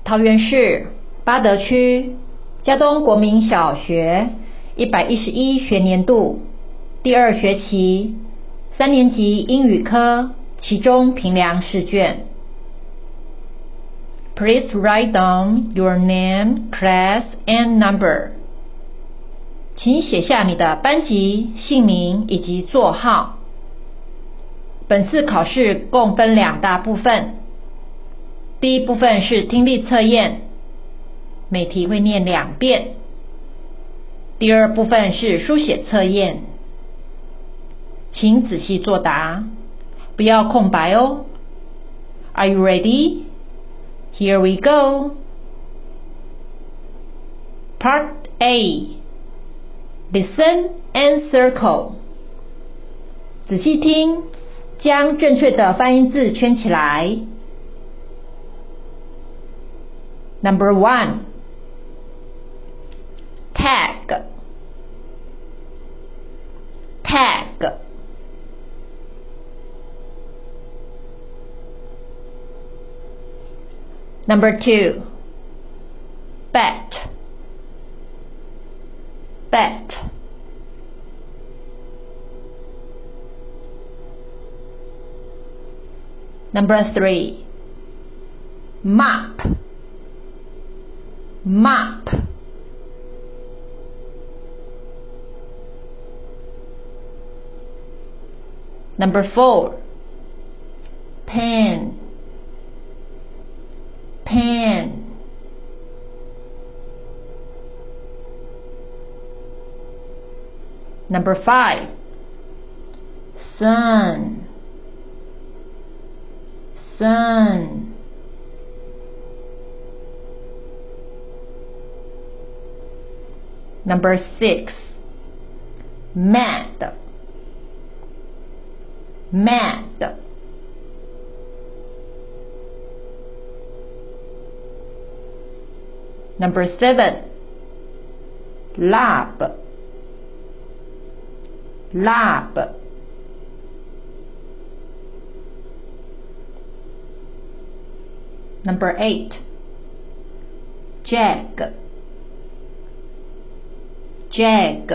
桃园市八德区嘉东国民小学111学年度第2学期3年级英语科期中评量试卷。Please write down your name, class, and number. 请写下你的班级、姓名以及座号。本次考试共分2大部分。第一部分是听力测验，每题会念2遍。第二部分是书写测验，请仔细作答，不要空白哦。Are you ready? Here we go. Part A. Listen and circle. 仔细听，将正确的发音字圈起来。Number 1. Tag. Tag. Number 2. Bet. Bet. Number 3. Mop. Mop. Number 4. Pen. Pen. Number 5. Sun. Sun. Number 6. Mad. Mad. Number 7. Lab. Lab. Number 8. Jag. Jag.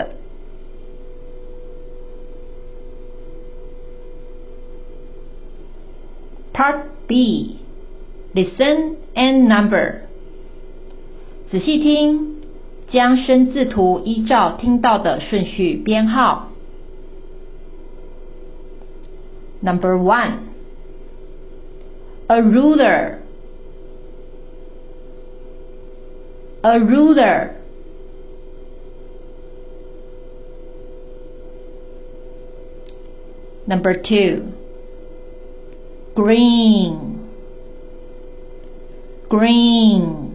Part B. Listen and number. 仔细听，将生字图依照听到的顺序编号。Number 1. A ruler. A ruler. Number 2. Green. Green.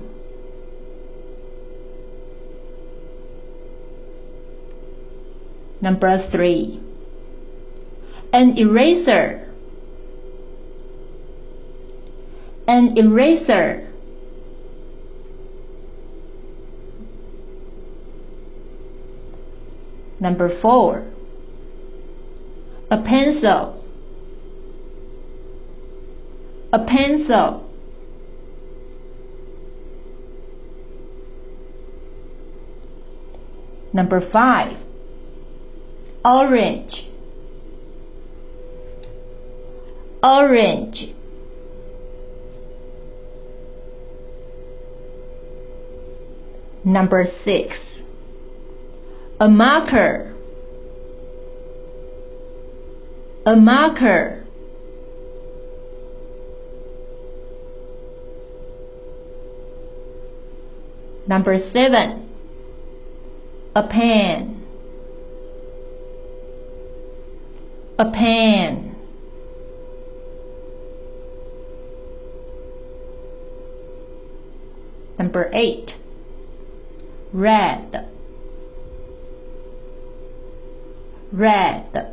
Number 3. An eraser. An eraser. Number 4. A pencil. A pencil. Number 5. Orange. Orange. Number 6. A marker. A marker. Number 7. A pen. A pen. Number 8. Red. Red.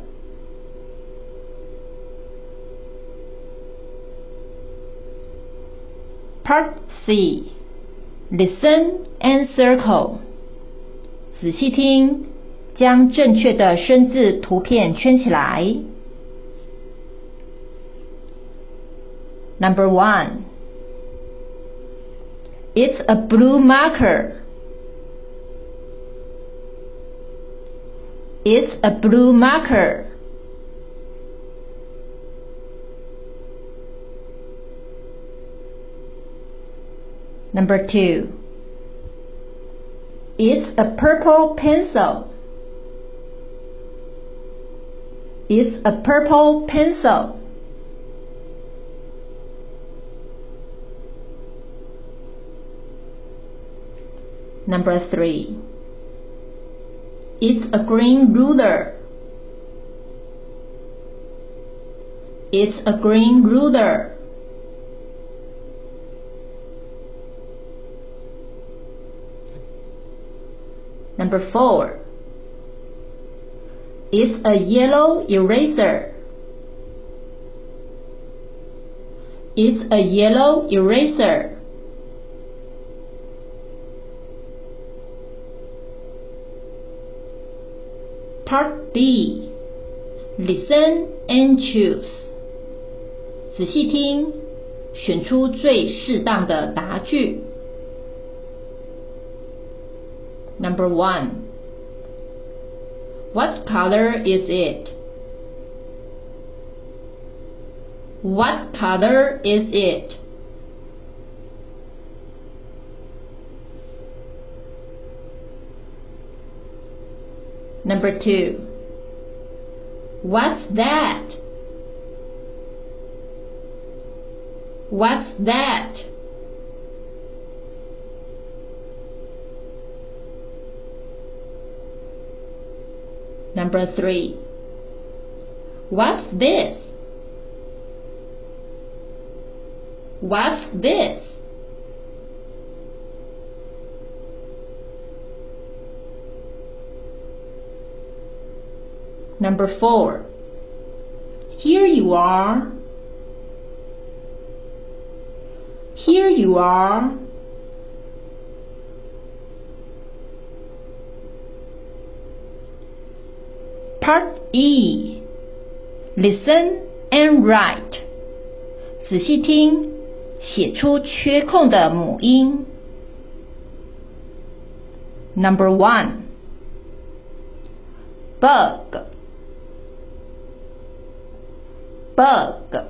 Part C. Listen and circle. 仔细听，将正确的生字图片圈起来。Number 1. It's a blue marker. It's a blue marker. Number 2. It's a purple pencil. It's a purple pencil. Number 3. It's a green ruler. It's a green ruler. Number 4. It's a yellow eraser. It's a yellow eraser. Part D. Listen and choose. 仔细听，选出最适当的答句。Number 1. What color is it? What color is it? Number 2. What's that? What's that? Number 3. What's this? What's this? Number 4. Here you are. Here you are. Part E. Listen and write. 仔细听，写出缺空的母音。Number 1. Bug. Bug.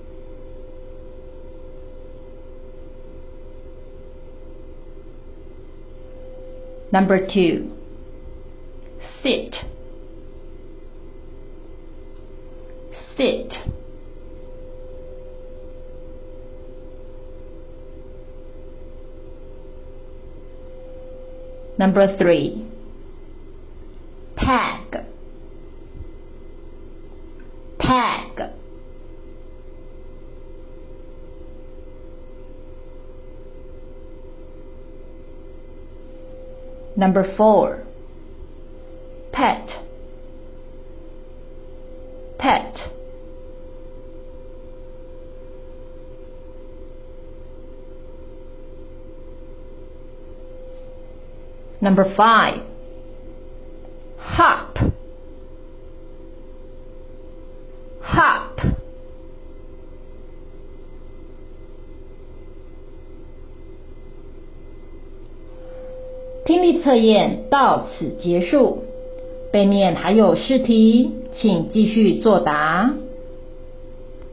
Number 2. Sit. Sit. Number 3. Tag. Tag. Number 4. Pet. Pet. Number 5. Hop. Hop.听力测验到此结束，背面还有试题，请继续作答。